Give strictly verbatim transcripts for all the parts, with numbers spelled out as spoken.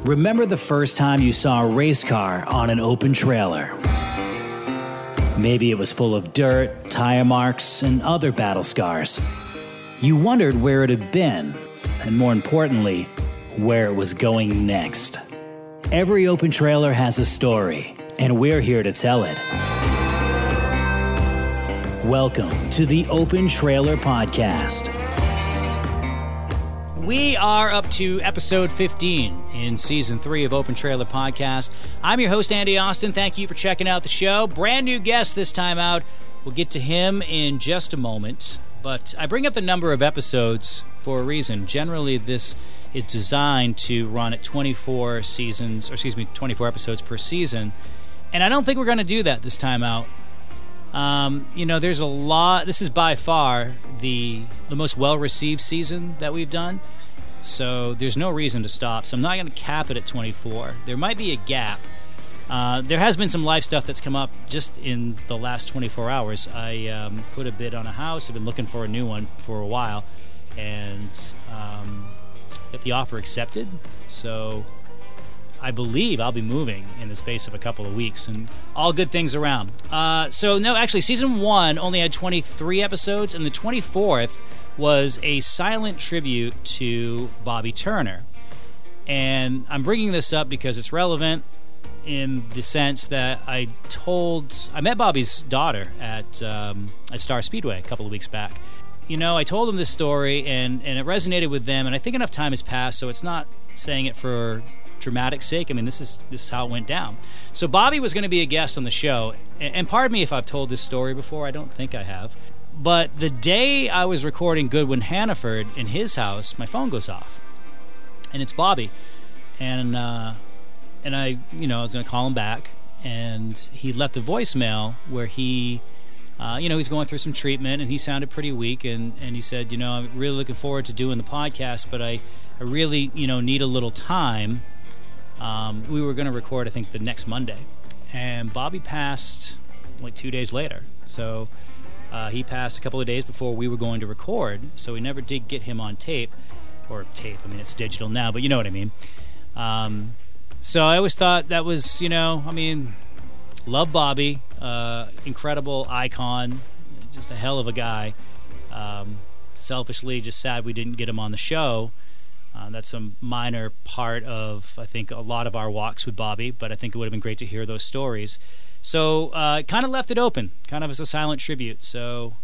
Remember the first time you saw a race car on an open trailer? Maybe it was full of dirt, tire marks, and other battle scars. You wondered where it had been, and more importantly, where it was going next. Every open trailer has a story, and we're here to tell it. Welcome to the Open Trailer Podcast. We are up to episode fifteen in season three of Open Trailer Podcast. I'm your host, Andy Austin. Thank you for checking out the show. Brand new guest this time out. We'll get to him in just a moment. But I bring up the number of episodes for a reason. Generally, this is designed to run at twenty-four seasons, or excuse me, twenty-four episodes per season. And I don't think we're going to do that this time out. Um, you know, there's a lot. This is by far the the most well-received season that we've done. So there's no reason to stop. So I'm not going to cap it at twenty-four. There might be a gap. Uh, there has been some live stuff that's come up just in the last twenty-four hours. I um, put a bid on a house. I've been looking for a new one for a while, and um, got the offer accepted. So I believe I'll be moving in the space of a couple of weeks, and all good things around. Uh, so no, actually, season one only had twenty-three episodes, and the twenty-fourth was a silent tribute to Bobby Turner. And I'm bringing this up because it's relevant in the sense that I told, I met Bobby's daughter at um, at Star Speedway a couple of weeks back. You know, I told them this story, and, and it resonated with them, and I think enough time has passed, so it's not saying it for dramatic sake. I mean, this is this is how it went down. So Bobby was going to be a guest on the show, and, and pardon me if I've told this story before. I don't think I have. But the day I was recording Goodwin Hannaford in his house, my phone goes off, and it's Bobby, and uh, and I, you know, I was going to call him back, and he left a voicemail where he, uh, you know, he's going through some treatment, and he sounded pretty weak, and, and he said, you know, I'm really looking forward to doing the podcast, but I, I really, you know, need a little time. Um, we were going to record, I think, the next Monday, and Bobby passed like two days later. So uh, he passed a couple of days before we were going to record, so we never did get him on tape, or tape, I mean, it's digital now, but you know what I mean. Um, so I always thought that was, you know, I mean, love Bobby, uh, incredible icon, just a hell of a guy. Um, selfishly, just sad we didn't get him on the show. Uh, that's a minor part of, I think, a lot of our walks with Bobby, but I think it would have been great to hear those stories. So uh, kind of left it open, kind of as a silent tribute. So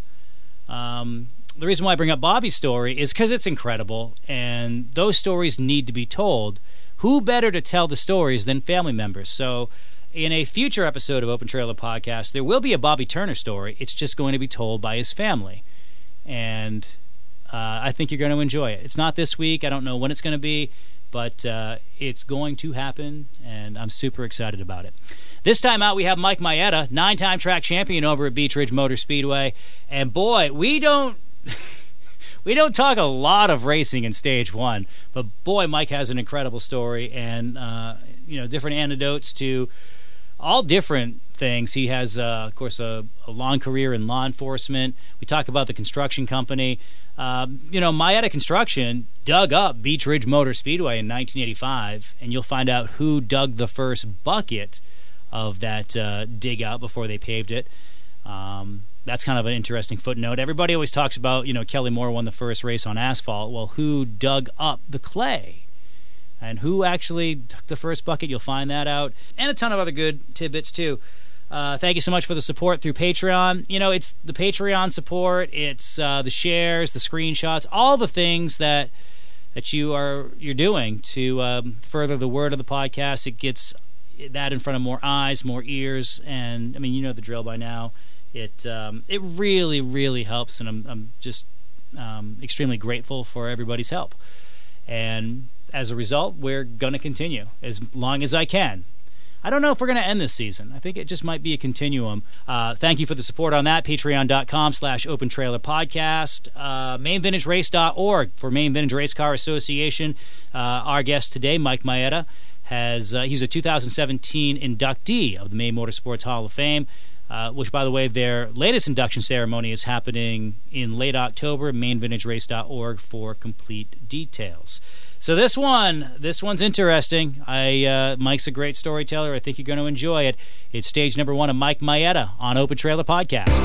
um, the reason why I bring up Bobby's story is because it's incredible, and those stories need to be told. Who better to tell the stories than family members? So in a future episode of Open Trailer Podcast, there will be a Bobby Turner story. It's just going to be told by his family. And Uh, I think you're going to enjoy it. It's not this week. I don't know when it's going to be, but uh, it's going to happen, and I'm super excited about it. This time out, we have Mike Maeda, nine-time track champion over at Beech Ridge Motor Speedway. And boy, we don't we don't talk a lot of racing in Stage One, but boy, Mike has an incredible story, and uh, you know, different anecdotes to all different things. He has, uh, of course, a, a long career in law enforcement. We talk about the construction company. Um, you know, Maeda Construction dug up Beech Ridge Motor Speedway in nineteen eighty-five, and you'll find out who dug the first bucket of that uh, dig out before they paved it. Um, that's kind of an interesting footnote. Everybody always talks about, you know, Kelly Moore won the first race on asphalt. Well, who dug up the clay? And who actually took the first bucket? You'll find that out. And a ton of other good tidbits, too. Uh, thank you so much for the support through Patreon. You know, it's the Patreon support, it's uh, the shares, the screenshots, all the things that that you are you're doing to um, further the word of the podcast. It gets that in front of more eyes, more ears, and I mean, you know the drill by now. It um, it really, really helps, and I'm I'm just um, extremely grateful for everybody's help. And as a result, we're going to continue as long as I can. I don't know if we're going to end this season. I think it just might be a continuum. Uh, thank you for the support on that. Patreon.com slash Open Trailer Podcast. Uh, Main Vintage Race dot org for Main Vintage Race Car Association. Uh, our guest today, Mike Maeda, has uh, he's a two thousand seventeen inductee of the Maine Motorsports Hall of Fame, uh, which, by the way, their latest induction ceremony is happening in late October. Main Vintage Race dot org for complete details. So this one, this one's interesting. I uh, Mike's a great storyteller. I think you're going to enjoy it. It's stage number one of Mike Maeda on Open Trailer Podcast.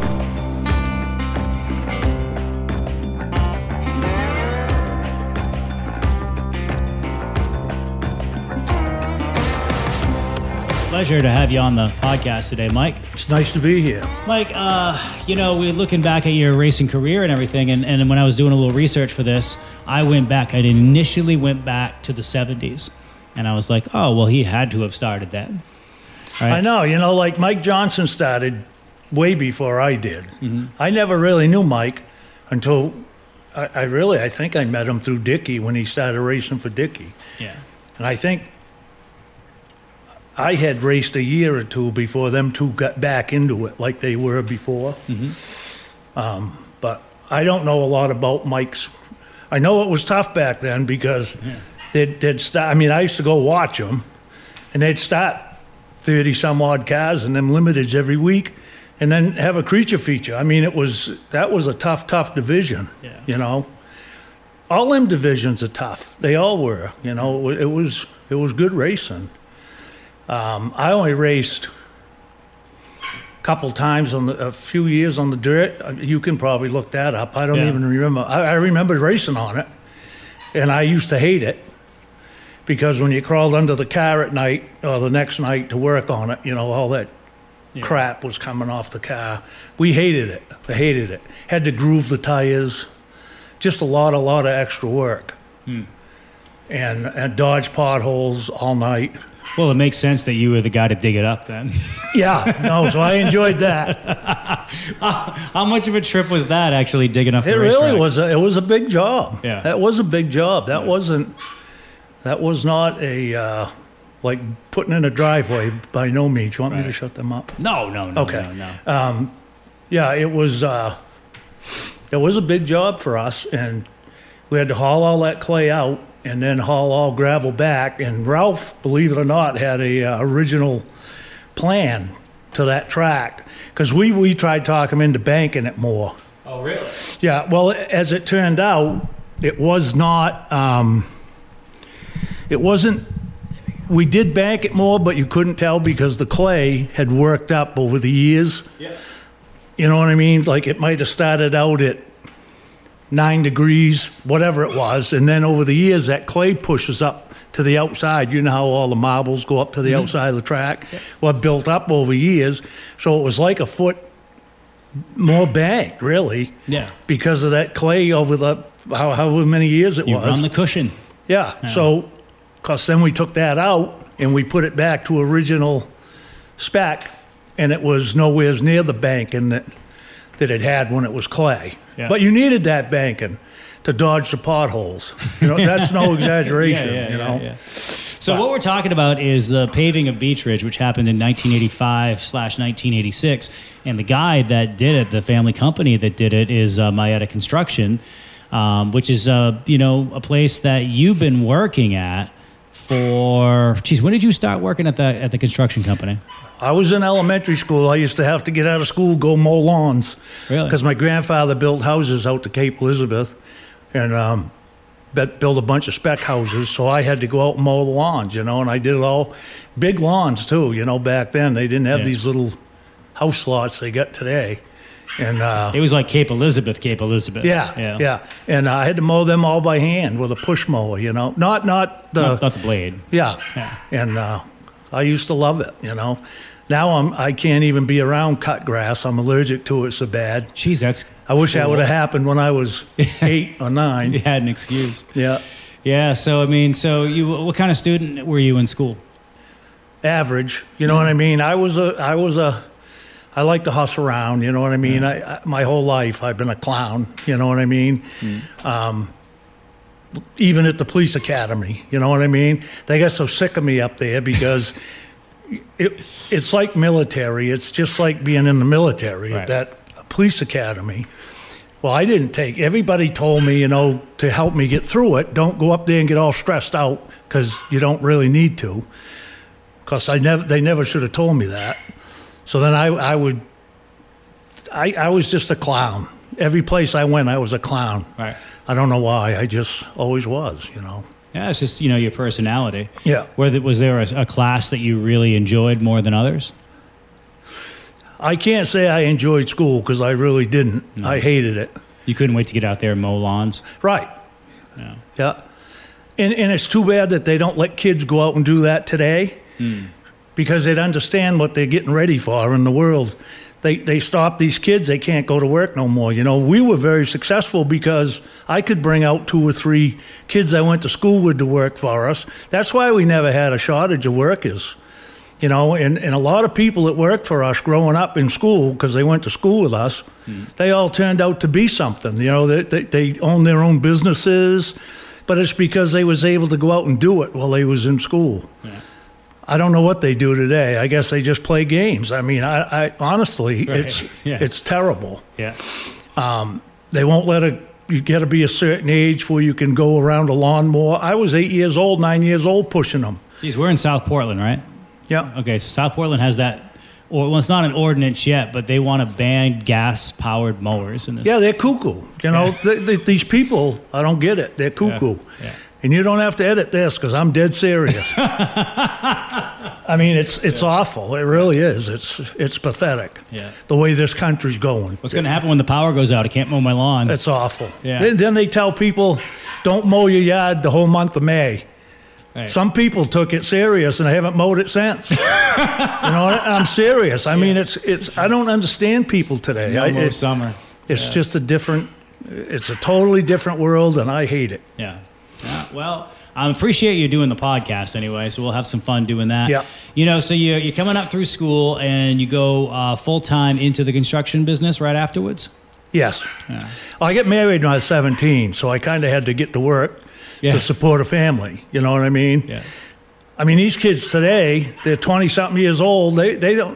Pleasure to have you on the podcast today, Mike. It's nice to be here. Mike, uh, you know, we're looking back at your racing career and everything, and, and when I was doing a little research for this, I went back. I initially went back to the seventies, and I was like, oh, well, he had to have started then. Right? I know. You know, like Mike Johnson started way before I did. Mm-hmm. I never really knew Mike until I, I really, I think I met him through Dickie when he started racing for Dickie. Yeah. And I think I had raced a year or two before them two got back into it like they were before. Mm-hmm. Um, but I don't know a lot about Mike's. I know it was tough back then because yeah. they'd, they'd start. I mean, I used to go watch them, and they'd start thirty some odd cars and them limiteds every week, and then have a creature feature. I mean, it was that was a tough, tough division. Yeah. You know, all them divisions are tough. They all were. You know, it was it was good racing. Um, I only raced a couple times on the, a few years on the dirt. You can probably look that up. I don't yeah. even remember. I, I remember racing on it, and I used to hate it because when you crawled under the car at night or the next night to work on it, you know, all that yeah. crap was coming off the car. We hated it. I hated it. Had to groove the tires. Just a lot, a lot of extra work. Hmm. And, and dodge potholes all night. Well, it makes sense that you were the guy to dig it up then. Yeah, no, so I enjoyed that. How much of a trip was that, actually digging up the It racetrack? really was. A, it was a big job. Yeah. That was a big job. That yeah. wasn't, that was not a, uh, like putting in a driveway by no means. You want right. me to shut them up? No, no, no, okay. no, no. Um, yeah, it was, uh, it was a big job for us, and we had to haul all that clay out and then haul all gravel back. And Ralph, believe it or not, had a uh, original plan to that track because we, we tried talking him into banking it more. Oh, really? Yeah, well, as it turned out, it was not, um, it wasn't, we did bank it more, but you couldn't tell because the clay had worked up over the years. Yeah. You know what I mean? Like it might have started out at nine degrees, whatever it was, and then over the years that clay pushes up to the outside. You know how all the marbles go up to the mm-hmm. outside of the track? Yeah. Well, it built up over years, so it was like a foot more banked, really. Yeah. Because of that clay over the how, however many years it you was. You run the cushion. Yeah. yeah. So, because then we took that out and we put it back to original spec, and it was nowhere near the banking that that it had when it was clay. Yeah. But you needed that banking to dodge the potholes. You know, that's no exaggeration, yeah, yeah, you know. Yeah, yeah. So but, what we're talking about is the paving of Beech Ridge, which happened in nineteen eighty-five slash nineteen eighty-six. And the guy that did it, the family company that did it, is uh, Maeda Construction, um, which is, uh, you know, a place that you've been working at for, geez, when did you start working at the at the construction company? I was in elementary school. I used to have to get out of school, go mow lawns. Really? Because my grandfather built houses out to Cape Elizabeth and um, built a bunch of spec houses. So I had to go out and mow the lawns, you know, and I did it all. Big lawns, too, you know, back then. They didn't have yeah. these little house lots they got today. And uh, it was like Cape Elizabeth, Cape Elizabeth. Yeah, yeah. yeah. And uh, I had to mow them all by hand with a push mower, you know. Not, not the... Not, not the blade. Yeah. yeah. And uh, I used to love it, you know. Now I'm, I can't even be around cut grass. I'm allergic to it so bad. Jeez, that's I wish cool. that would have happened when I was eight or nine. You had an excuse. Yeah. Yeah, so, I mean, so you, what kind of student were you in school? Average. You know mm. what I mean? I was a, I was a, I like to hustle around, you know what I mean? Yeah. I, I, my whole life I've been a clown, you know what I mean? Mm. Um, even at the police academy, you know what I mean? They got so sick of me up there because... It, it's like military. It's just like being in the military right. at that police academy. Well, I didn't take. Everybody told me, you know, to help me get through it. Don't go up there and get all stressed out because you don't really need to. Because I never, they never should have told me that. So then I, I would. I, I was just a clown. every place I went, I was a clown. Right. I don't know why. I just always was, you know. Yeah, it's just, you know, your personality. Yeah. Were the, was there a, a class that you really enjoyed more than others? I can't say I enjoyed school because I really didn't. No. I hated it. You couldn't wait to get out there and mow lawns? Right. Yeah. Yeah. And, and it's too bad that they don't let kids go out and do that today Mm. because they'd understand what they're getting ready for in the world. They they stop these kids, they can't go to work no more. You know, we were very successful because I could bring out two or three kids I went to school with to work for us. That's why we never had a shortage of workers. You know, and, and a lot of people that worked for us growing up in school, because they went to school with us, mm. they all turned out to be something. You know, they, they, they own their own businesses, but it's because they was able to go out and do it while they was in school. Yeah. I don't know what they do today. I guess they just play games. I mean, I, I honestly, right. it's yeah. it's terrible. Yeah. Um, they won't let a, you got to be a certain age before you can go around a lawnmower. I was eight years old, nine years old pushing them. Geez, we're in South Portland, right? Yeah. Okay, so South Portland has that, or well, it's not an ordinance yet, but they want to ban gas-powered mowers in this. Yeah, they're cuckoo. You know, yeah. they, they, these people, I don't get it. They're cuckoo. Yeah. Yeah. And you don't have to edit this because I'm dead serious. I mean, it's it's yeah. awful. It really is. It's it's pathetic. Yeah. The way this country's going. What's going to happen when the power goes out? I can't mow my lawn. It's awful. Yeah. Then, then they tell people, don't mow your yard the whole month of May. Right. Some people took it serious and they haven't mowed it since. You know, I'm serious. I yeah. mean, it's it's. I don't understand people today. No I, more it, summer. It's yeah. just a different. It's a totally different world, and I hate it. Yeah. Yeah, well, I appreciate you doing the podcast anyway, so we'll have some fun doing that. Yeah. You know, so you, you're coming up through school and you go uh, full-time into the construction business right afterwards? Yes. Yeah. Well, I got married when I was seventeen, so I kind of had to get to work yeah. to support a family. You know what I mean? Yeah. I mean, these kids today, they're twenty-something years old. They they don't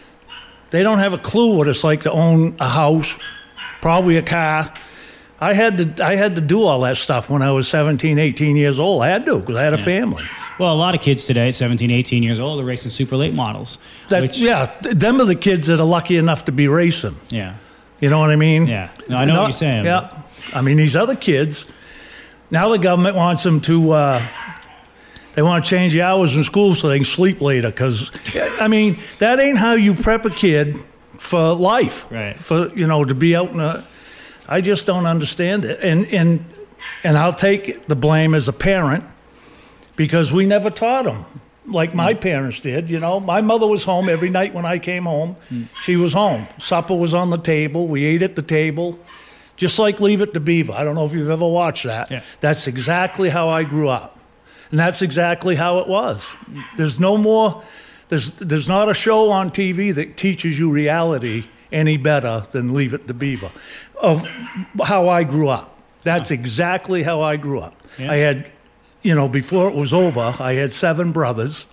they don't have a clue what it's like to own a house, probably a car. I had to I had to do all that stuff when I was seventeen, eighteen years old. I had to because I had a yeah. family. Well, a lot of kids today, seventeen, eighteen years old, are racing super late models. That, which, yeah, them are the kids that are lucky enough to be racing. Yeah. You know what I mean? Yeah. No, I know Not, what you're saying. Yeah. But. I mean, these other kids, now the government wants them to, uh, they want to change the hours in school so they can sleep later. Because, I mean, that ain't how you prep a kid for life. Right. For, you know, to be out in a... I just don't understand it. And and and I'll take the blame as a parent because we never taught them like my parents did. You know, my mother was home every night when I came home. Mm. She was home. Supper was on the table. We ate at the table, just like Leave It to Beaver. I don't know if you've ever watched that. Yeah. That's exactly how I grew up. And that's exactly how it was. There's no more, there's there's not a show on T V that teaches you reality any better than Leave It to Beaver. Of how I grew up. That's exactly how I grew up. Yeah. I had, you know, before it was over, I had seven brothers,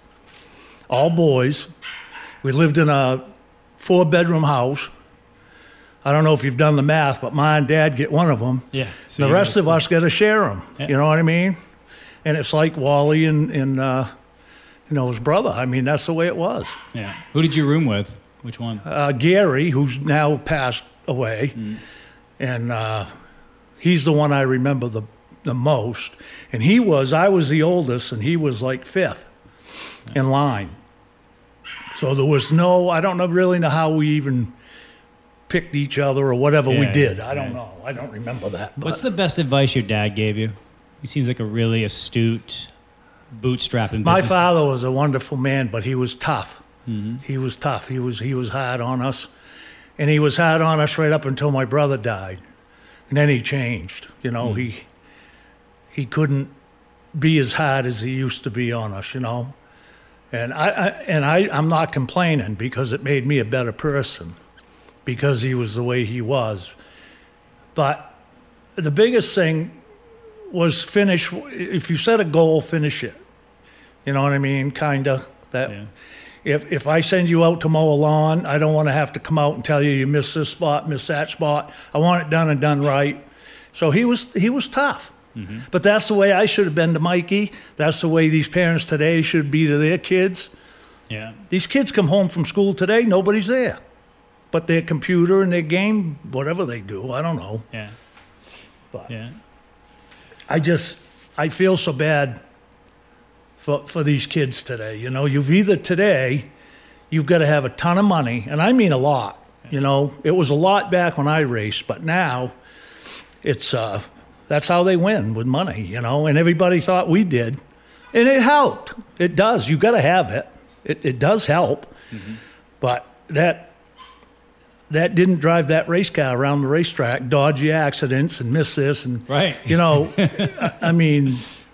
all boys. We lived in a four-bedroom house. I don't know if you've done the math, but my and dad get one of them. Yeah. So the rest of us got to share them. Yeah. You know what I mean? And it's like Wally and, and uh, you know, his brother. I mean, that's the way it was. Yeah. Who did you room with? Which one? Uh, Gary, who's now passed away. Mm. And uh, he's the one I remember the the most. And he was, I was the oldest, and he was like fifth yeah. in line. So there was no, I don't know really know how we even picked each other or whatever yeah, we did. I yeah. don't know. I don't remember that. But. What's the best advice your dad gave you? He seems like a really astute, bootstrapping My business father was a wonderful man, but he was tough. Mm-hmm. He was tough. He was he was hard on us. And he was hard on us right up until my brother died. And then he changed. You know, mm. he he couldn't be as hard as he used to be on us, you know. And I, I and I, I'm not complaining because it made me a better person because he was the way he was. But the biggest thing was finish. If you set a goal, finish it. You know what I mean? Kind of that. Yeah. If if I send you out to mow a lawn, I don't want to have to come out and tell you you missed this spot, missed that spot. I want it done and done right. So he was he was tough. Mm-hmm. But that's the way I should have been to Mikey. That's the way these parents today should be to their kids. Yeah. These kids come home from school today, nobody's there. but their computer and their game, whatever they do, I don't know. Yeah. But Yeah. I just, I feel so bad for for these kids today. You know, you've either today, you've got to have a ton of money, and I mean a lot. You know, it was a lot back when I raced, but now it's, uh, that's how they win, with money, you know, and everybody thought we did. And it helped. It does. You've got to have it. It, it does help. Mm-hmm. But that that didn't drive that race car around the racetrack, dodgy accidents and miss this. And, right. you know, I, I mean,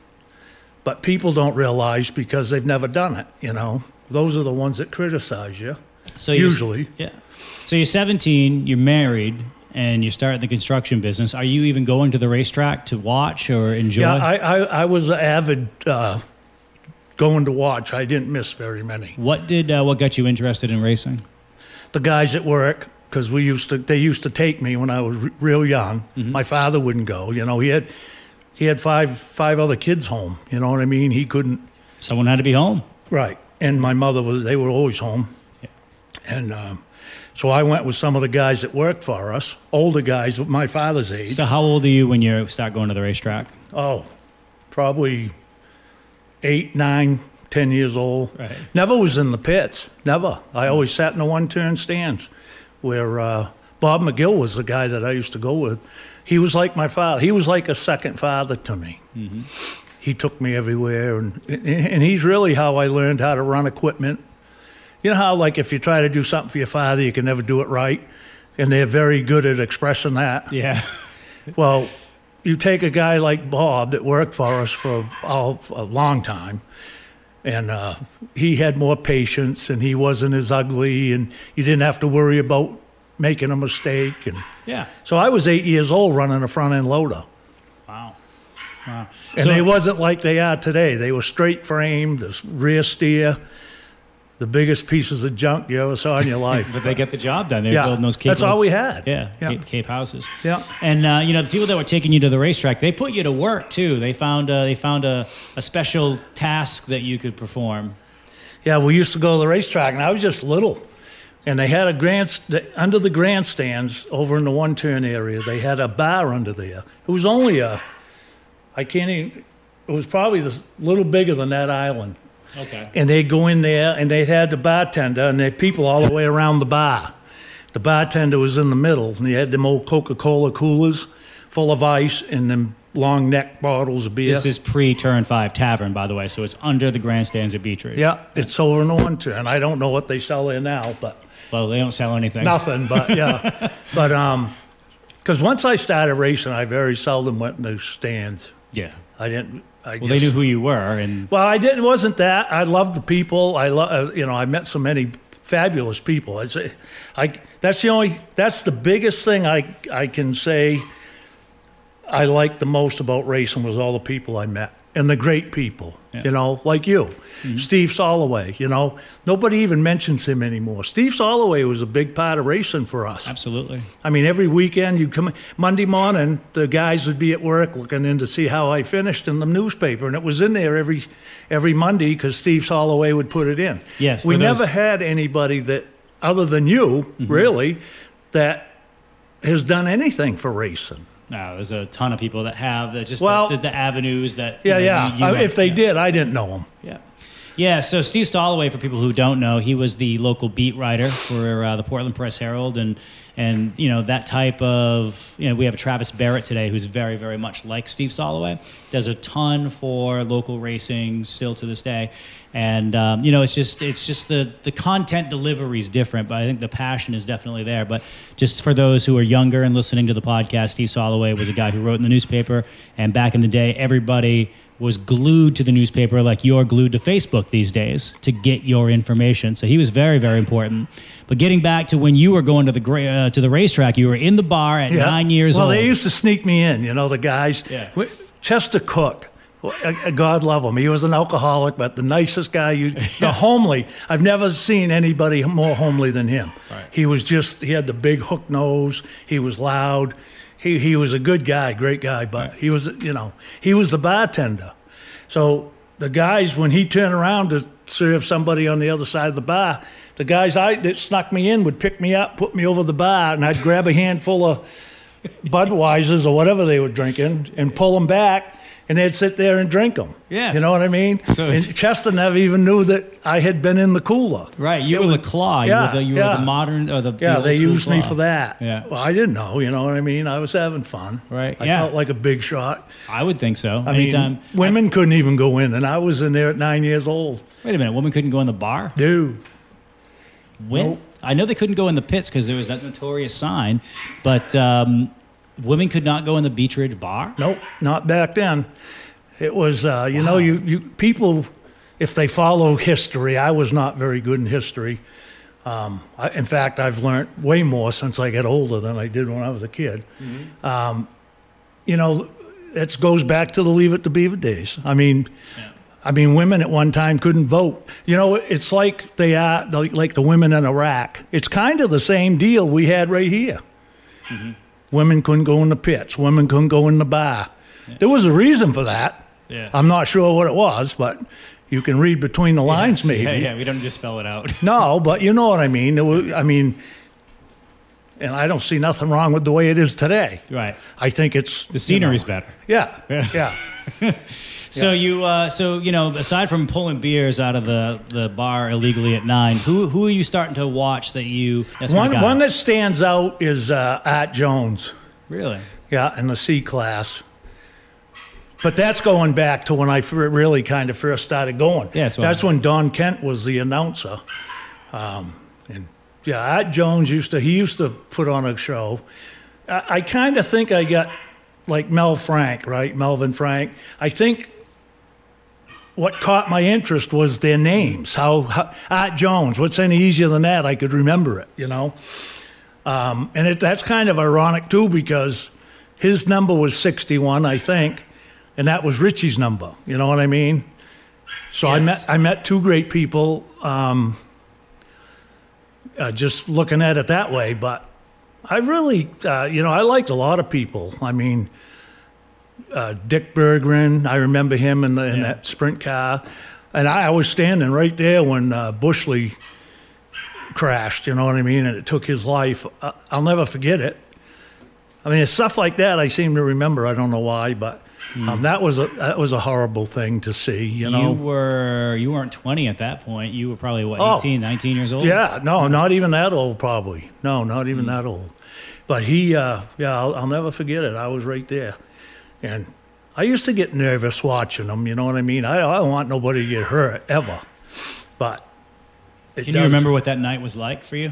but people don't realize because they've never done it, you know. Those are the ones that criticize you, so usually. Yeah. So you're seventeen, you're married, and you start the construction business. Are you even going to the racetrack to watch or enjoy? Yeah, I, I, I was an avid uh, going to watch. I didn't miss very many. What did uh, what got you interested in racing? The guys at work, because we used to, they used to take me when I was r- real young. Mm-hmm. My father wouldn't go. You know, he had he had five five other kids home. You know what I mean? He couldn't. Someone had to be home. Right, and my mother was. They were always home, yeah. and. Um, So I went with some of the guys that worked for us, older guys with my father's age. So how old are you when you start going to the racetrack? Oh, probably eight, nine, ten years old. Right. Never was in the pits, never. I always sat in the one-turn stands where uh, Bob McGill was the guy that I used to go with. He was like my father. He was like a second father to me. Mm-hmm. He took me everywhere, and and he's really how I learned how to run equipment. You know how, like, if you try to do something for your father, you can never do it right? And they're very good at expressing that. Yeah. Well, you take a guy like Bob that worked for us for a, a long time, and uh, he had more patience, and he wasn't as ugly, and you didn't have to worry about making a mistake. And yeah. So I was eight years old running a front-end loader. Wow. Wow. And so, they wasn't like they are today. They were straight-framed, the rear steer, the biggest pieces of junk you ever saw in your life. But they get the job done. They're yeah, building those Cape that's all we had. Yeah, yeah. Cape, Cape houses. Yeah. And, uh, you know, the people that were taking you to the racetrack, they put you to work, too. They found, uh, they found a, a special task that you could perform. Yeah, we used to go to the racetrack, and I was just little. And they had a grand, under the grandstands over in the one-turn area, they had a bar under there. It was only a, I can't even, it was probably a little bigger than that island. Okay. And they'd go in there, and they had the bartender, and they had people all the way around the bar. The bartender was in the middle, and he had them old Coca-Cola coolers full of ice and them long neck bottles of beer. This is pre-Turn five Tavern, by the way, so it's under the grandstands at Beach Race. Yeah, it's over in the one turn. I don't know what they sell there now, but well, they don't sell anything. Nothing, but yeah, but um, because once I started racing, I very seldom went in those stands. Yeah, I didn't. I well, just, they knew who you were, and well, I didn't. Wasn't that? I loved the people. I love. You know, I met so many fabulous people. It's, I. That's the only. That's the biggest thing I I can say. I liked the most about racing was all the people I met and the great people. Yeah. You know, like you, mm-hmm. Steve Soloway. You know, nobody even mentions him anymore. Steve Soloway was a big part of racing for us. Absolutely. I mean, every weekend you'd come Monday morning, the guys would be at work looking in to see how I finished in the newspaper, and it was in there every every Monday because Steve Soloway would put it in. Yes, we those... never had anybody that, other than you, mm-hmm. really, that has done anything for racing. No, there's a ton of people that have the, just well, the, the, the avenues that. Yeah, you know, yeah. You, you I, went, if they yeah. did, I didn't know them. Yeah. Yeah, so Steve Soloway, for people who don't know, he was the local beat writer for uh, the Portland Press Herald, and and you know that type of you know we have a Travis Barrett today who's very very much like Steve Soloway, does a ton for local racing still to this day, and um, you know it's just it's just the the content delivery is different, but I think the passion is definitely there. But just for those who are younger and listening to the podcast, Steve Soloway was a guy who wrote in the newspaper, and back in the day, everybody was glued to the newspaper like you're glued to Facebook these days to get your information. So he was very, very important. But getting back to when you were going to the uh, to the racetrack, you were in the bar at yeah. nine years well, old. Well, they used to sneak me in, you know, the guys. Yeah. Chester Cook, God love him. He was an alcoholic, but the nicest guy. You, the homely. I've never seen anybody more homely than him. Right. He was just, he had the big hook nose. He was loud. He he was a good guy, great guy, but right. he was, you know, he was the bartender. So the guys, when he turned around to serve somebody on the other side of the bar, the guys I that snuck me in would pick me up, put me over the bar, and I'd grab a handful of Budweisers or whatever they were drinking and pull them back, and they'd sit there and drink them. Yeah. You know what I mean? So and Chester never even knew that I had been in the cooler. Right. You It were was- the claw. You, yeah, were, the, you yeah. were the modern or the the Yeah, old they school used me claw. for that. Yeah. Well, I didn't know, you know what I mean? I was having fun. Right, I yeah. felt like a big shot. I would think so. I Anytime. mean, women couldn't even go in, and I was in there at nine years old. Wait a minute. Women couldn't go in the bar? Dude. When? Nope. I know they couldn't go in the pits because there was that notorious sign, but um, women could not go in the Beach Ridge bar? Nope, not back then. It was, uh, you know, you, you people, if they follow history, I was not very good in history. Um, I, in fact, I've learned way more since I got older than I did when I was a kid. Mm-hmm. Um, you know, it goes back to the Leave It to Beaver days. I mean, Yeah. I mean, women at one time couldn't vote. You know, it's like they are like the women in Iraq. It's kind of the same deal we had right here. Mm-hmm. Women couldn't go in the pits. Women couldn't go in the bar. Yeah. There was a reason for that. Yeah. I'm not sure what it was, but you can read between the lines, maybe. Yeah, yeah, we don't just spell it out. No, but you know what I mean. There was, I mean, and I don't see nothing wrong with the way it is today. Right. I think it's The scenery's you know, better. Yeah, Yeah. yeah. So you, uh, so you know, aside from pulling beers out of the, the bar illegally at nine, who who are you starting to watch that you? That's my One guy. one that stands out is uh, Art Jones. Really? Yeah, in the C class. But that's going back to when I fir- really kind of first started going. Yeah, that's what that's I- when Don Kent was the announcer. Um, and yeah, Art Jones used to he used to put on a show. I, I kind of think I got like Mel Frank, right? Melvin Frank. I think what caught my interest was their names. How, how Art Jones. What's any easier than that? I could remember it, you know. Um, and it, that's kind of ironic too because his number was sixty-one, I think, and that was Richie's number. You know what I mean? So I Yes. met I met two great people. Um, uh, just looking at it that way, but I really, uh, you know, I liked a lot of people. I mean, uh, Dick Berggren, I remember him in, the, in Yeah. that sprint car, and I, I was standing right there when uh, Bushley crashed. You know what I mean? And it took his life. I, I'll never forget it. I mean, it's stuff like that I seem to remember. I don't know why, but um, that was a that was a horrible thing to see. You know. You were you weren't twenty at that point. You were probably what, Oh. eighteen, nineteen years old? Yeah, no, not even that old, probably. No, not even that old. But he, uh, yeah, I'll, I'll never forget it. I was right there. And I used to get nervous watching them, you know what I mean? I, I don't want nobody to get hurt, ever. But it Can does- you remember what that night was like for you?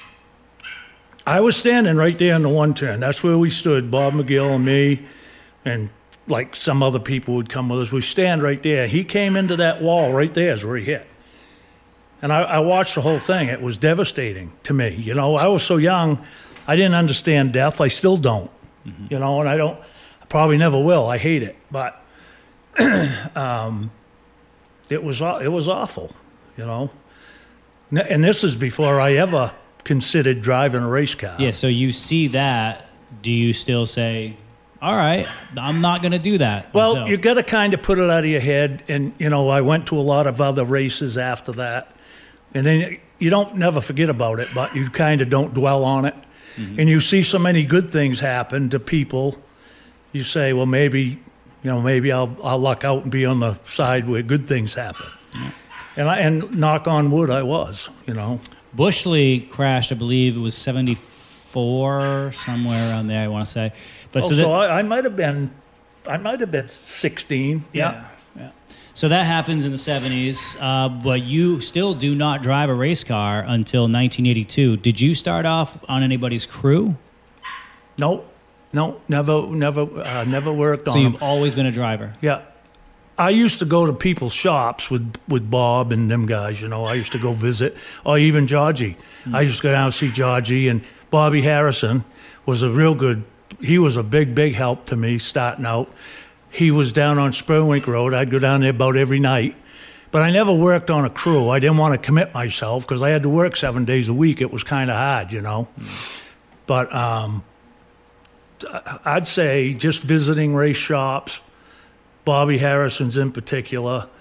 I was standing right there in the one turn. That's where we stood, Bob McGill and me, and like some other people would come with us. We stand right there. He came into that wall right there is where he hit. And I, I watched the whole thing. It was devastating to me. You know, I was so young, I didn't understand death. I still don't. Mm-hmm. You know, and I don't, I probably never will. I hate it. But um, it was aw- it was awful, you know. N- And this is before I ever considered driving a race car. Yeah, so you see that. Do you still say, all right, I'm not going to do that? Well, myself"? you got to kind of put it out of your head. And, you know, I went to a lot of other races after that. And then you don't never forget about it, but you kind of don't dwell on it. Mm-hmm. And you see so many good things happen to people. You say, well, maybe, you know, maybe I'll, I'll luck out and be on the side where good things happen. Yeah. And, I, and knock on wood, I was, you know. Bushley crashed, I believe it was seventy-four, somewhere around there, I want to say. But Oh, so, so that, I, I might have been, I might have been sixteen. yeah, yeah. So that happens in the seventies, uh, but you still do not drive a race car until nineteen eighty-two. Did you start off on anybody's crew? No, no, never, never, uh, never worked So on you've them. always been a driver? Yeah. I used to go to people's shops with, with Bob and them guys, you know. I used to go visit, or even Georgie. Mm-hmm. I used to go down and see Georgie, and Bobby Harrison was a real good, he was a big, big help to me starting out. He was down on Spurwink Road. I'd go down there about every night. But I never worked on a crew. I didn't want to commit myself because I had to work seven days a week. It was kind of hard, you know. Mm-hmm. But um, I'd say just visiting race shops, Bobby Harrison's in particular,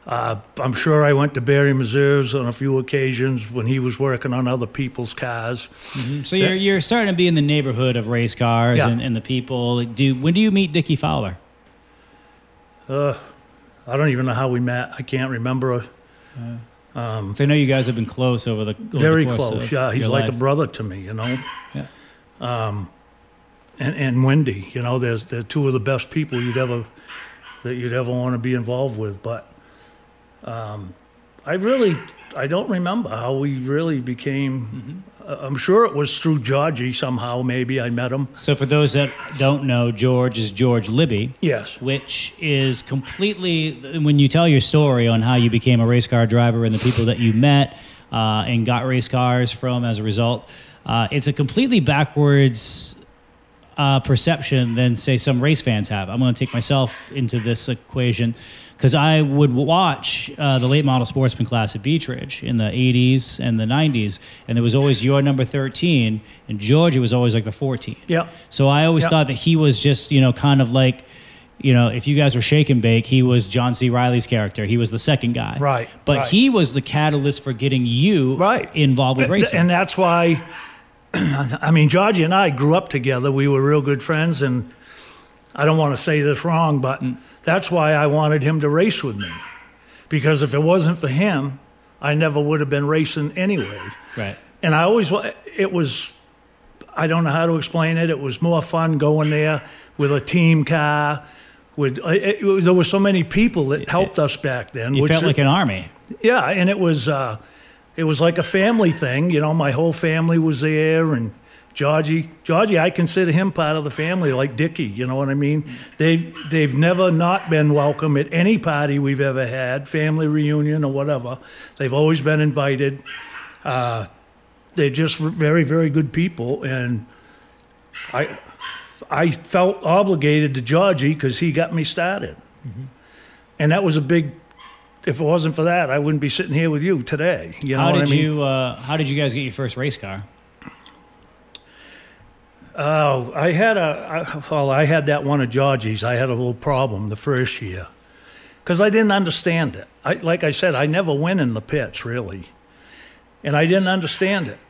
Uh, I'm sure I went to Barry Meserve's on a few occasions when he was working on other people's cars. Mm-hmm. So you're you're starting to be in the neighborhood of race cars Yeah. and, and the people. Do when do you meet Dickie Fowler? Uh, I don't even know how we met. I can't remember. Um, so I know you guys have been close over the over Very the course close, of yeah. He's your like life. a brother to me, you know. Yeah. Um, and, and Wendy, you know, there's they're two of the best people you'd ever that you'd ever want to be involved with. But um, I really, I don't remember how we really became. Mm-hmm. I'm sure it was through Georgie somehow. Maybe I met him. So for those that don't know, George is George Libby. Yes. Which is completely, when you tell your story on how you became a race car driver and the people that you met uh, and got race cars from as a result, uh, it's a completely backwards uh, perception than, say, some race fans have. I'm going to take myself into this equation because I would watch uh, the late model sportsman class at Beech Ridge in the eighties and the nineties, and there was always your number thirteen, and George, it was always like the fourteen. Yeah. So I always Yeah. thought that he was just, you know, kind of like, you know, if you guys were shake and bake, he was John C. Reilly's character. He was the second guy. Right, But right. he was the catalyst for getting you Right. involved with racing. And that's why, I mean, Georgie and I grew up together. We were real good friends, and I don't want to say this wrong, but Mm. that's why I wanted him to race with me. Because if it wasn't for him, I never would have been racing anyways. Right. And I always, wa- it was, I don't know how to explain it. It was more fun going there with a team car. With it, it was, there were so many people that helped us back then. You which felt like an army. Yeah, and it was uh, it was like a family thing. You know, my whole family was there, and Georgie, Georgie, I consider him part of the family, like Dickie. You know what I mean? They've they've never not been welcome at any party we've ever had, family reunion or whatever. They've always been invited. Uh, they're just very, very good people, and I I felt obligated to Georgie because he got me started, Mm-hmm. and that was a big. If it wasn't for that, I wouldn't be sitting here with you today. You know How what did I mean? you? Uh, how did you guys get your first race car? Oh, I had a I, well, I had that one of Georgie's. I had a little problem the first year because I didn't understand it. I, like I said, I never went in the pits really, and I didn't understand it.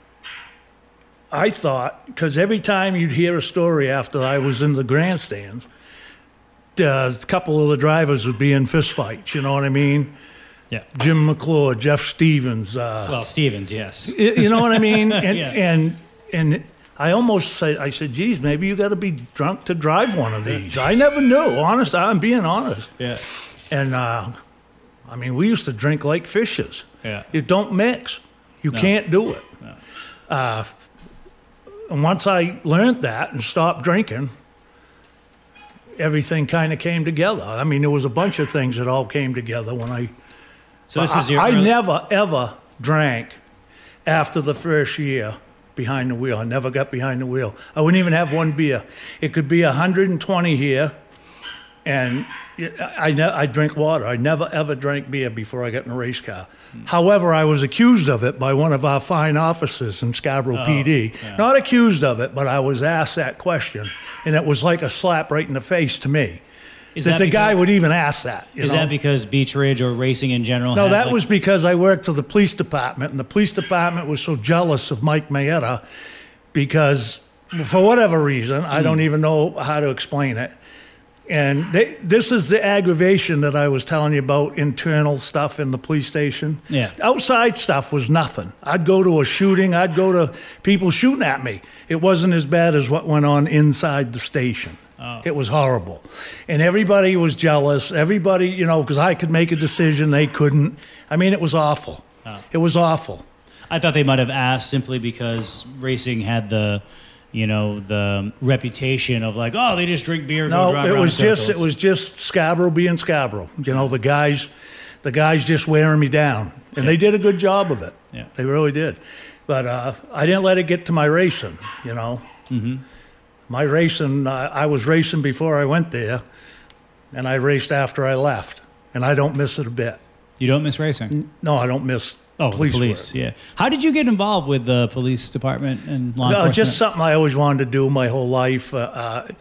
I thought because every time you'd hear a story after I was in the grandstands, uh, a couple of the drivers would be in fistfights. You know what I mean? Yeah. Jim McClure, Jeff Stevens. Uh, Well, Stevens, yes. You you know what I mean? And Yeah. and and I almost said, I said, geez, maybe you got to be drunk to drive one of these. I never knew. Honest, I'm being honest. Yeah. And uh, I mean, we used to drink like fishes. Yeah. You don't mix. You No. can't do it. No. Uh, and once I learned that and stopped drinking, everything kind of came together. I mean, there was a bunch of things that all came together when I. So this I, is your. I early- never ever drank after the first year behind the wheel. I never got behind the wheel. I wouldn't even have one beer. It could be one hundred twenty here, and I I, I drink water. I never ever drank beer before I got in a race car. However, I was accused of it by one of our fine officers in Scarborough P D. yeah. Not accused of it, but I was asked that question, and it was like a slap right in the face to me. Is that, that the because- guy would even ask that. You Is know? that because Beech Ridge or racing in general? No, had, that like- was because I worked for the police department, and the police department was so jealous of Mike Mayetta because, for whatever reason, I don't even know how to explain it. And they, this is the aggravation that I was telling you about, internal stuff in the police station. Yeah. Outside stuff was nothing. I'd go to a shooting. I'd go to people shooting at me. It wasn't as bad as what went on inside the station. Oh. It was horrible. And everybody was jealous. Everybody, you know, because I could make a decision, they couldn't. I mean, it was awful. Oh. It was awful. I thought they might have asked simply because racing had the, you know, the reputation of like, oh, they just drink beer. And go No, drive it around was in just it circles. was just Scarborough being Scarborough. You know, the guys, the guys just wearing me down, and they did a good job of it. Yeah. They really did. But uh, I didn't let it get to my racing. You know, mm-hmm. my racing. Uh, I was racing before I went there, and I raced after I left, and I don't miss it a bit. You don't miss racing. No, I don't miss Oh, the police, police. work. Yeah. How did you get involved with the police department and law No, enforcement? just something I always wanted to do my whole life. Uh, uh,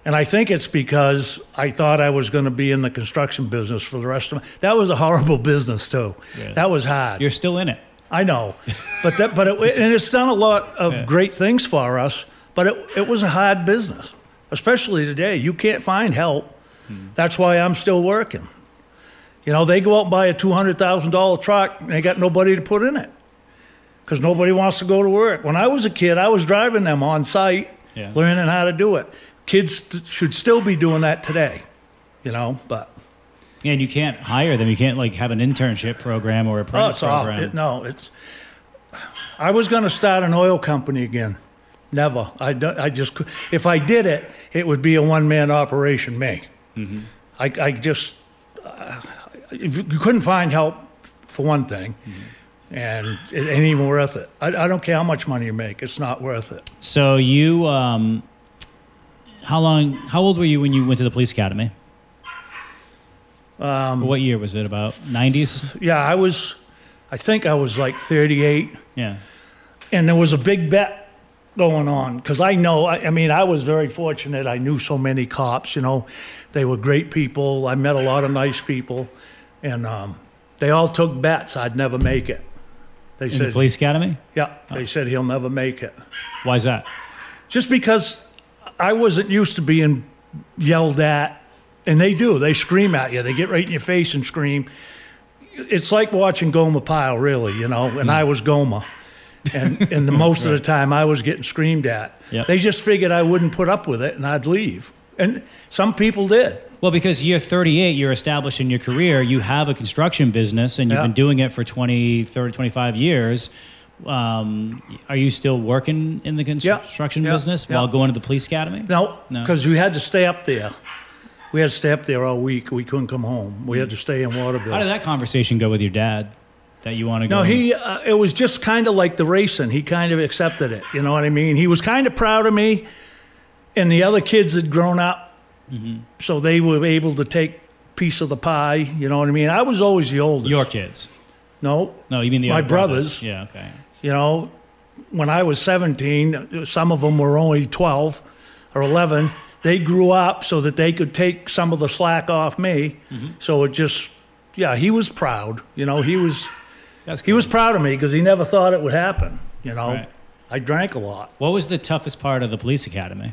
And I think it's because I thought I was going to be in the construction business for the rest of my... That was a horrible business, too. Yeah. That was hard. You're still in it. I know. But that, but it, and it's done a lot of yeah. great things for us, but it, it was a hard business, especially today. You can't find help. Hmm. That's why I'm still working. You know, they go out and buy a two hundred thousand dollars truck, and they got nobody to put in it because nobody wants to go to work. When I was a kid, I was driving them on site, yeah. learning how to do it. Kids st- should still be doing that today, you know, but... Yeah, and you can't hire them. You can't, like, have an internship program or a apprentice oh, it's program. All, it, no, it's... I was going to start an oil company again. Never. I, I just... If I did it, it would be a one-man operation, me. Mm-hmm. I, I just... Uh, you couldn't find help, for one thing, mm-hmm. and it ain't even worth it. I, I don't care how much money you make. It's not worth it. So you... Um, how long... How old were you when you went to the police academy? Um, what year was it? About nineties? Yeah, I was, I think I was like thirty-eight. Yeah. And there was a big bet going on because I know, I, I mean, I was very fortunate. I knew so many cops, you know. They were great people. I met a lot of nice people. And um, they all took bets I'd never make it. They In said, the police academy? Yeah. They oh. said he'll never make it. Why is that? Just because I wasn't used to being yelled at. And they do. They scream at you. They get right in your face and scream. It's like watching Gomer Pyle, really, you know, and mm. I was Gomer. And, and the most right. of the time I was getting screamed at. Yep. They just figured I wouldn't put up with it and I'd leave. And some people did. Well, because you're thirty-eight, you're established in your career, you have a construction business, and you've yeah. been doing it for twenty, thirty, twenty-five years. Um, are you still working in the construction yeah. business yeah. while yeah. going to the police academy? No, because no. we had to stay up there. We had to stay up there all week. We couldn't come home. We had to stay in Waterville. How did that conversation go with your dad, that you want to go? No, he. Uh, it was just kind of like the racing. He kind of accepted it. You know what I mean? He was kind of proud of me, and the other kids had grown up, mm-hmm. so they were able to take a piece of the pie. You know what I mean? I was always the oldest. Your kids? No. No, you mean the my other brothers? brothers? Yeah, okay. You know, when I was seventeen, some of them were only twelve or eleven. They grew up so that they could take some of the slack off me. Mm-hmm. So it just, yeah, he was proud. You know, he was That's he was proud of me because he never thought it would happen. You know, right. I drank a lot. What was the toughest part of the police academy?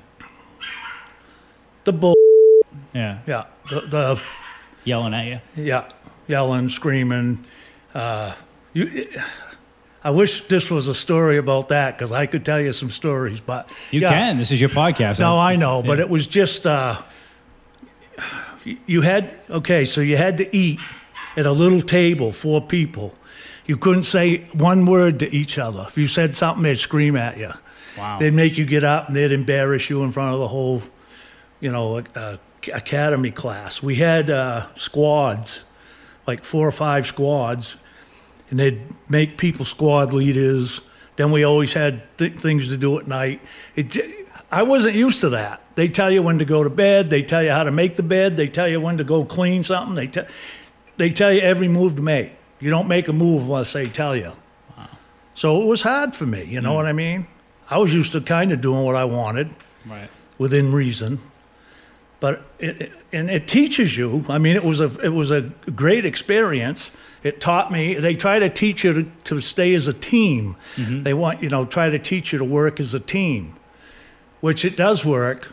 The bull. Yeah. Yeah. The, the yelling at you. Yeah, yelling, screaming. Uh, you. I wish this was a story about that because I could tell you some stories, but you yeah. can. This is your podcast. No, I know, yeah. but it was just uh, you had okay. So you had to eat at a little table, four people. You couldn't say one word to each other. If you said something, they'd scream at you. Wow. They'd make you get up and they'd embarrass you in front of the whole, you know, uh, academy class. We had uh, squads, like four or five squads. And they'd make people squad leaders. Then we always had th- things to do at night. It, I wasn't used to that. They tell you when to go to bed. They tell you how to make the bed. They tell you when to go clean something. They, te- they tell you every move to make. You don't make a move unless they tell you. Wow. So it was hard for me, you know mm. what I mean? I was used to kind of doing what I wanted right. within reason. But it, it, and it teaches you. I mean, it was a it was a great experience. It taught me. They try to teach you to, to stay as a team. Mm-hmm. They want you know try to teach you to work as a team, which it does work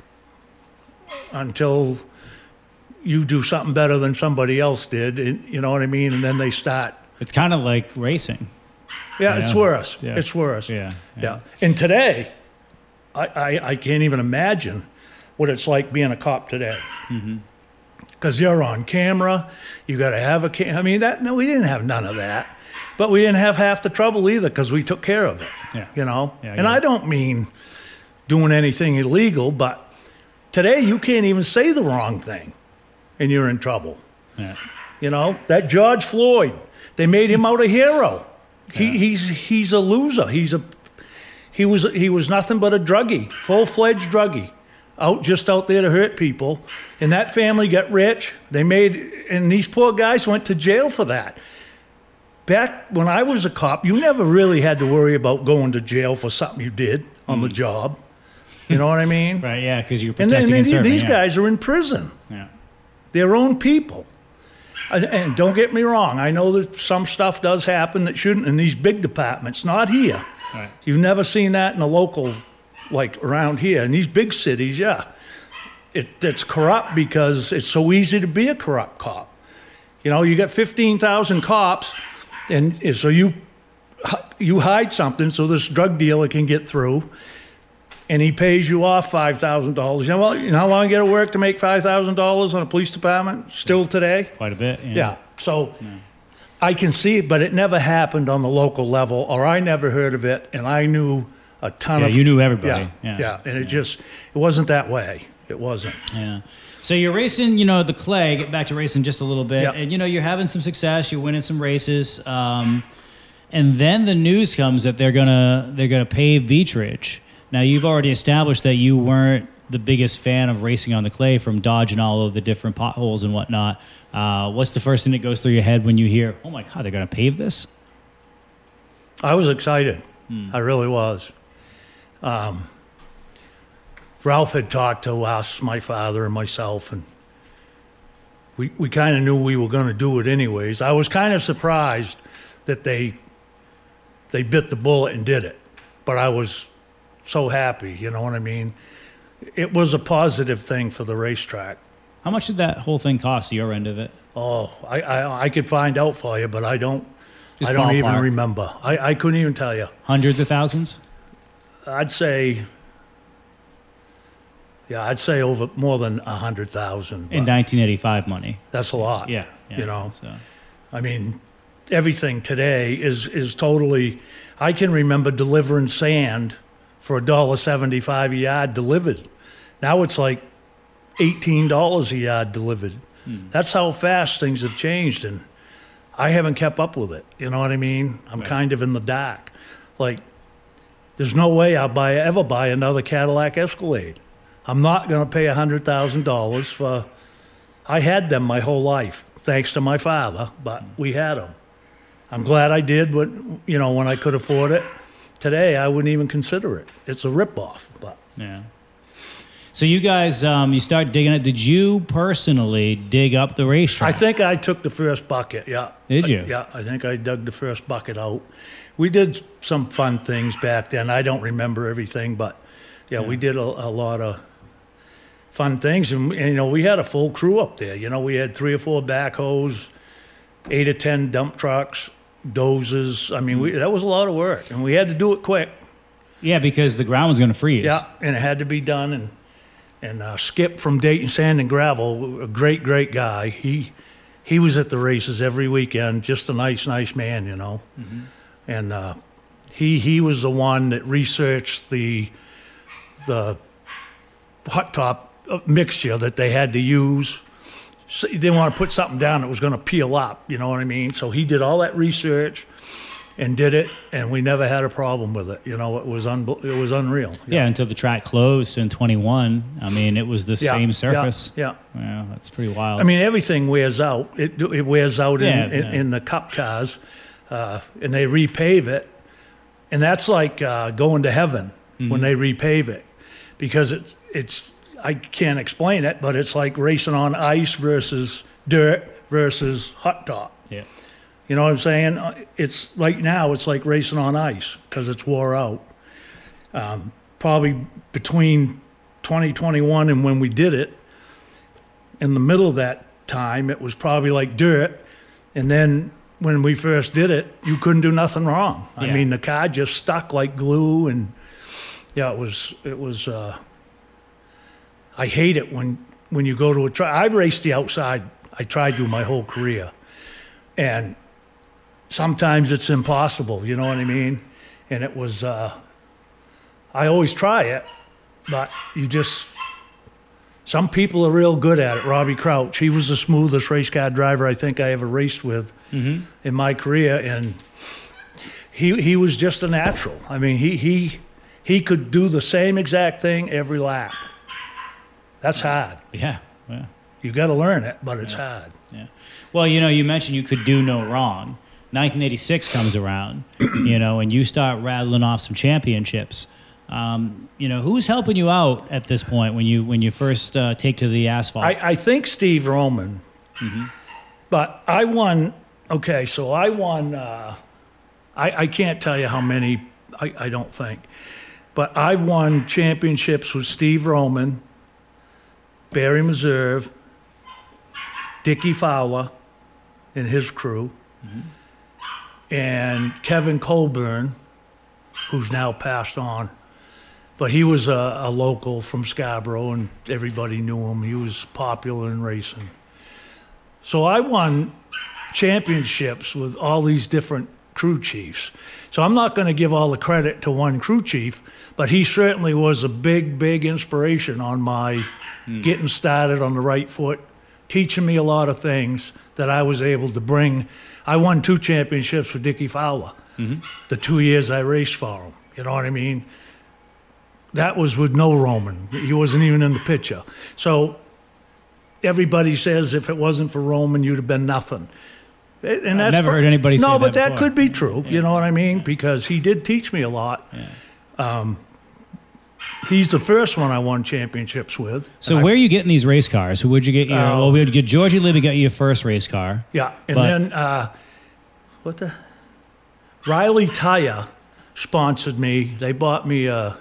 until you do something better than somebody else did. And, you know what I mean? And then they start. It's kind of like racing. Yeah, it's know? worse. Yeah. It's worse. Yeah, yeah. yeah. And today, I, I I can't even imagine what it's like being a cop today. Mm-hmm. Because you're on camera, you got to have a camera. I mean, that no, we didn't have none of that, but we didn't have half the trouble either because we took care of it. Yeah. You know, yeah, and I don't mean doing anything illegal, but today you can't even say the wrong thing, and you're in trouble. Yeah. You know that George Floyd, they made him out a hero. He yeah. he's he's a loser. He's a he was he was nothing but a druggie, full fledged druggie. Out just out there to hurt people, and that family got rich. They made, and these poor guys went to jail for that. Back when I was a cop, you never really had to worry about going to jail for something you did on mm. the job. You know what I mean? Right, yeah, because you're And protecting then and, and serving. these yeah. guys are in prison. Yeah. Their own people. And- And don't get me wrong, I know that some stuff does happen that shouldn't in these big departments, not here. Right. You've never seen that in a local, like around here. In these big cities, yeah. It, it's corrupt because it's so easy to be a corrupt cop. You know, you got fifteen thousand cops, and so you you hide something so this drug dealer can get through, and he pays you off five thousand dollars. You know, well, you know how long you got to work to make five thousand dollars on a police department still today? Quite a bit. Yeah. Yeah. So I can see it, but it never happened on the local level, or I never heard of it, and I knew a ton Yeah, of... you knew everybody. Yeah, Yeah. yeah, and it just, it wasn't that way. It wasn't. Yeah. So you're racing, you know, the clay. Get back to racing just a little bit, Yep. and you know you're having some success. You're winning some races, um, and then the news comes that they're gonna they're gonna pave Beech Ridge. Now you've already established that you weren't the biggest fan of racing on the clay from dodging all of the different potholes and whatnot. Uh, what's the first thing that goes through your head when you hear, "Oh my God, they're gonna pave this"? I was excited. I really was. Um, Ralph had talked to us, my father and myself, and we we kind of knew we were going to do it anyways. I was kind of surprised that they they bit the bullet and did it, but I was so happy. You know what I mean? It was a positive thing for the racetrack. How much did that whole thing cost? Your end of it? Oh, I I, I could find out for you, but I don't. Just I don't even ballpark. remember. I, I couldn't even tell you. Hundreds of thousands? I'd say, yeah, I'd say over more than a hundred thousand. In nineteen eighty-five money. That's a lot. Yeah. yeah. You know, So. I mean, everything today is is totally. I can remember delivering sand for a dollar seventy-five a yard delivered. Now it's like eighteen dollars a yard delivered. Hmm. That's how fast things have changed, and I haven't kept up with it. You know what I mean? I'm Right. kind of in the dark. Like, there's no way I'll buy ever buy another Cadillac Escalade. I'm not going to pay a hundred thousand dollars for. I had them my whole life, thanks to my father, but we had them. I'm glad I did, but you know, when I could afford it. Today, I wouldn't even consider it. It's a ripoff. But Yeah. So you guys, um, you start digging it. Did you personally dig up the racetrack? I think I took the first bucket. Yeah. Did you? I- yeah, I think I dug the first bucket out. We did some fun things back then. I don't remember everything, but yeah, we did a, a lot of fun things, and, and you know, we had a full crew up there. You know, we had three or four backhoes, eight or ten dump trucks, dozers. I mean, we, that was a lot of work, and we had to do it quick. Yeah, because the ground was going to freeze. Yeah, and it had to be done. And and uh, Skip from Dayton Sand and Gravel, a great, great guy. He he was at the races every weekend. Just a nice, nice man, you know. Mm-hmm. And uh, he he was the one that researched the the hot top mixture that they had to use. So he didn't want to put something down that was going to peel up. You know what I mean? So he did all that research and did it, and we never had a problem with it. You know, it was un- it was unreal. Yeah, until the track closed in twenty-one. I mean, it was the Yeah, same yeah, surface. Yeah. Yeah, that's pretty wild. I mean, everything wears out. It it wears out in, Yeah, in, yeah. in the cup cars, uh, and they repave it, and that's like uh, going to heaven Mm-hmm. when they repave it, because it's it's I can't explain it, but it's like racing on ice versus dirt versus hot top. yeah. You know what I'm saying? It's right now. It's like racing on ice because it's wore out. Um, probably between twenty twenty-one and when we did it, in the middle of that time, it was probably like dirt. And then when we first did it, you couldn't do nothing wrong. I Yeah. mean, the car just stuck like glue, and yeah, it was it was. Uh, I hate it when when you go to a track. I raced the outside. I tried to my whole career, and sometimes it's impossible, you know what I mean? And it was, uh, I always try it, but you just, some people are real good at it. Robbie Crouch, he was the smoothest race car driver I think I ever raced with Mm-hmm. in my career, and he he was just a natural. I mean, he he he could do the same exact thing every lap. That's hard. Yeah. Yeah. You got to learn it, but it's hard. Yeah. Well, you know, you mentioned you could do no wrong. nineteen eighty-six comes around, you know, and you start rattling off some championships. Um, you know, who's helping you out at this point when you when you first uh, take to the asphalt? I, I think Steve Roman. Mm-hmm. But I won. Okay, so I won. Uh, I, I can't tell you how many. I, I don't think, but I've won championships with Steve Roman, Barry Meserve, Dickie Fowler, and his crew, mm-hmm. and Kevin Colburn, who's now passed on. But he was a, a local from Scarborough, and everybody knew him. He was popular in racing. So I won championships with all these different crew chiefs. So I'm not going to give all the credit to one crew chief, but he certainly was a big, big inspiration on my mm. getting started on the right foot, teaching me a lot of things that I was able to bring. I won two championships with Dickie Fowler, mm-hmm. the two years I raced for him. You know what I mean? That was with no Roman. He wasn't even in the picture. So everybody says if it wasn't for Roman, you'd have been nothing. And I've that's never pro- heard anybody say no, that but that before. could be true. Yeah. You know what I mean? Because he did teach me a lot. Yeah. Um, he's the first one I won championships with. So And where I, are you getting these race cars? Who would you get your? Uh, well, we would get Georgie Libby got you your first race car. Yeah, and but, then uh, what the Riley Tire sponsored me. They bought me a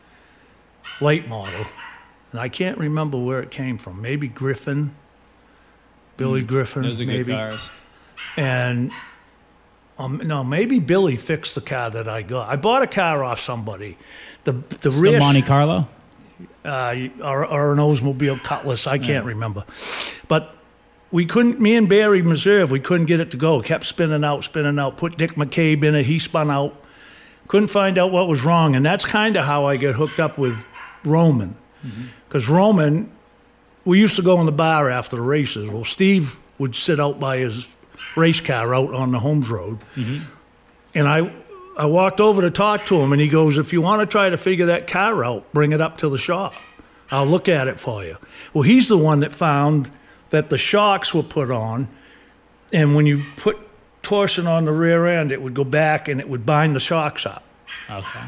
late model, and I can't remember where it came from. Maybe Griffin, Billy mm, Griffin. Those are maybe. good cars. And um, no, maybe Billy fixed the car that I got. I bought a car off somebody. The the Still rear Monte Carlo, uh, or, or an Oldsmobile Cutlass. I can't yeah. remember, but we couldn't. Me and Barry Meserve, we couldn't get it to go. It kept spinning out, spinning out. Put Dick McCabe in it. He spun out. Couldn't find out what was wrong, and that's kind of how I got hooked up with Roman, because mm-hmm. Roman, we used to go in the bar after the races. Well, Steve would sit out by his race car out on the Holmes Road. Mm-hmm. And I I walked over to talk to him, and he goes, if you want to try to figure that car out, bring it up to the shop. I'll look at it for you. Well, he's the one that found that the shocks were put on, and when you put torsion on the rear end, it would go back and it would bind the shocks up. Okay.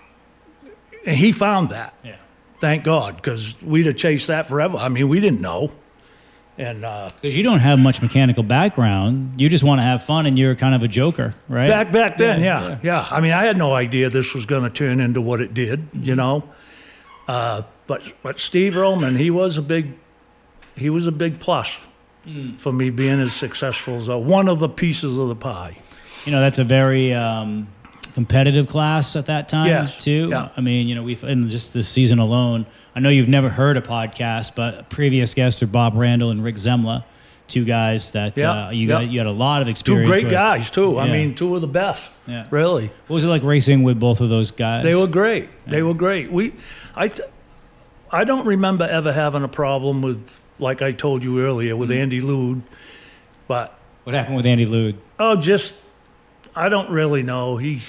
And he found that. Yeah. Thank God, because we'd have chased that forever. I mean, we didn't know. And uh, because you don't have much mechanical background, you just want to have fun, and you're kind of a joker, right? Back back then, yeah, yeah. yeah. yeah. I mean, I had no idea this was going to turn into what it did, you know. Uh, but but Steve Roman, he was a big, he was a big plus mm. for me being as successful as uh, one of the pieces of the pie. You know, that's a very um, competitive class at that time, yes. too. Yeah. I mean, you know, we've in just this season alone. I know you've never heard a podcast, but previous guests are Bob Randall and Rick Zemla, two guys that yeah, uh, you yeah. got you had a lot of experience. Two great with. guys too. Yeah. I mean, two of the best. Yeah. Really. What was it like racing with both of those guys? They were great. Yeah. They were great. We, I, t- I don't remember ever having a problem with, like I told you earlier, with mm-hmm. Andy Lude, but what happened with Andy Lude? Oh, just I don't really know. He.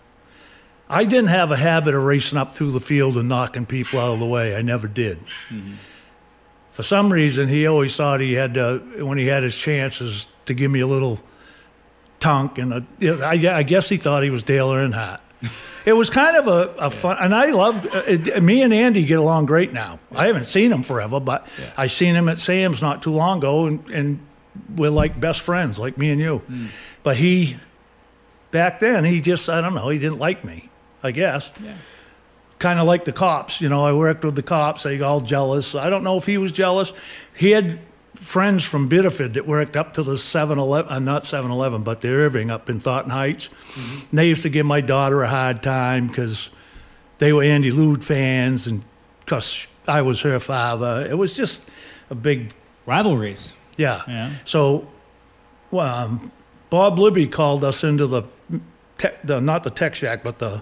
I didn't have a habit of racing up through the field and knocking people out of the way. I never did. Mm-hmm. For some reason, he always thought he had to, when he had his chances, to give me a little tunk. And a, you know, I, I guess he thought he was Dale Earnhardt. It was kind of a, a fun, and I loved, uh, it, me and Andy get along great now. Yeah. I haven't seen him forever, but yeah. I seen him at Sam's not too long ago, and, and we're like best friends, like me and you. Mm. But he, back then, he just, I don't know, he didn't like me. I guess. Yeah. Kind of like the cops. You know, I worked with the cops. They got all jealous. I don't know if he was jealous. He had friends from Biddeford that worked up to the seven eleven, uh, not seven eleven, but the Irving up in Thornton Heights. Mm-hmm. And they used to give my daughter a hard time because they were Andy Lude fans and because I was her father. It was just a big... rivalries. Yeah. yeah. So well, um, Bob Libby called us into the, tech, the not the tech shack, but the...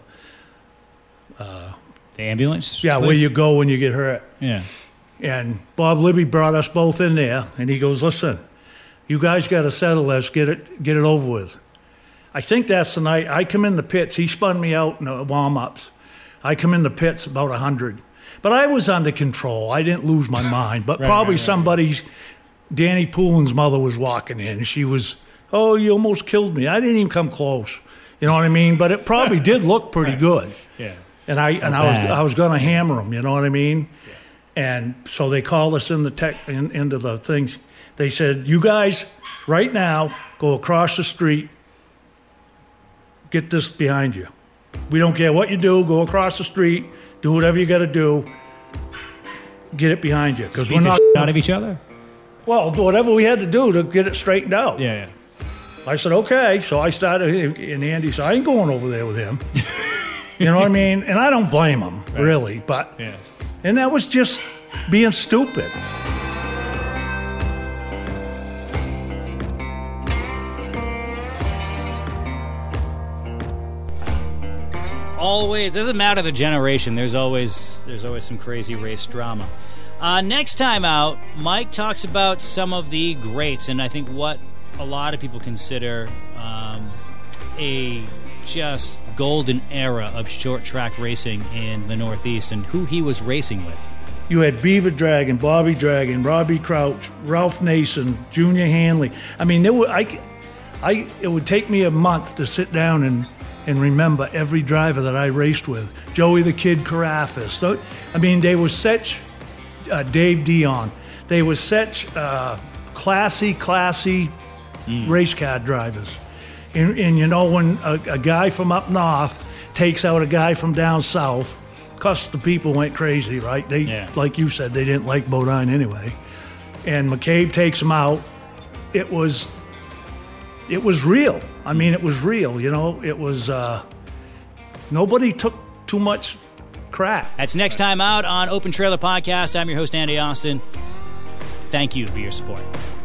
Uh, the ambulance? Yeah, place? Where you go when you get hurt. Yeah. And Bob Libby brought us both in there, and he goes, listen, you guys got to settle this, get it get it over with. I think that's the night I come in the pits. He spun me out in the warm-ups. I come in the pits about one hundred. But I was under control. I didn't lose my mind. But right, probably right, right. somebody's, Danny Poulin's mother was walking in. She was, oh, you almost killed me. I didn't even come close. You know what I mean? But it probably did look pretty good. Yeah. and I and Not I was bad. I was going to hammer them. You know what I mean? Yeah. And so they called us in the tech in, into the things. They said, "You guys, right now, go across the street. Get this behind you. We don't care what you do. Go across the street. Do whatever you got to do. Get it behind you, because we're Beat the not shit out of each other. well, do whatever we had to do to get it straightened out." Yeah, yeah. I said, okay. So I started, and Andy said, I ain't going over there with him. You know what I mean? And I don't blame him, Right. really. But Yeah. and that was just being stupid. Always doesn't matter the generation. There's always there's always some crazy race drama. Uh, next time out, Mike talks about some of the greats, and I think what a lot of people consider um, a just golden era of short track racing in the Northeast, and who he was racing with. You had Beaver Dragon, Bobby Dragon, Robbie Crouch, Ralph Nason, Junior Hanley. I mean, there were, I, I, it would take me a month to sit down and, and remember every driver that I raced with. Joey the Kid Carafas. So, I mean, they were such, uh, Dave Dion. They were such uh, classy, classy mm. race car drivers. And, and you know, when a, a guy from up north takes out a guy from down south, because the people went crazy, right? They, Yeah. like you said, they didn't like Bodine anyway. And McCabe takes him out. It was, it was real. I mean, it was real. You know, it was. Uh, nobody took too much crap. That's next time out on Open Trailer Podcast. I'm your host, Andy Austin. Thank you for your support.